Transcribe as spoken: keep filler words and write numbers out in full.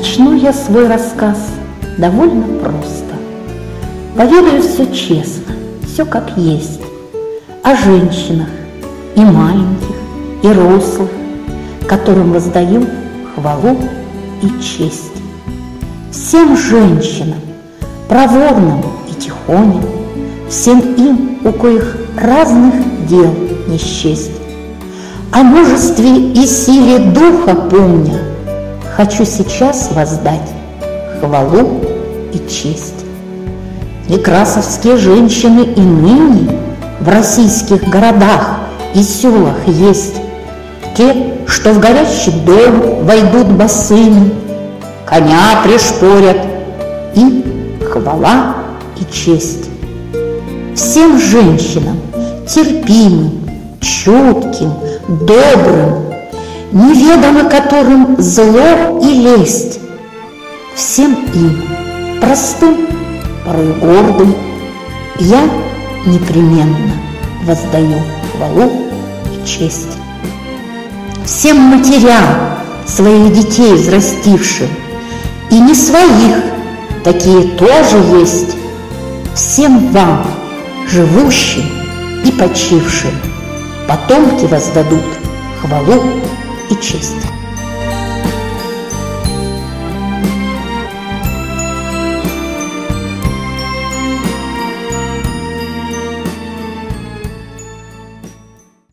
Начну я свой рассказ довольно просто. Поведаю все честно, все как есть, о женщинах, и маленьких, и рослых, которым воздаю хвалу и честь. Всем женщинам, проворным и тихоням, всем им, у коих разных дел не счесть. О мужестве и силе духа помня, хочу сейчас воздать хвалу и честь. Некрасовские женщины и ныне в российских городах и селах есть, те, что в горящий дом войдут босыми, коня пришпорят, и хвала и честь. Всем женщинам терпимым, чутким, добрым, неведомо которым зло и лесть, всем им, простым, порой гордым, я непременно воздаю хвалу и честь. Всем матерям, своих детей взрастившим, и не своих, такие тоже есть, всем вам, живущим и почившим, потомки воздадут хвалу и честь.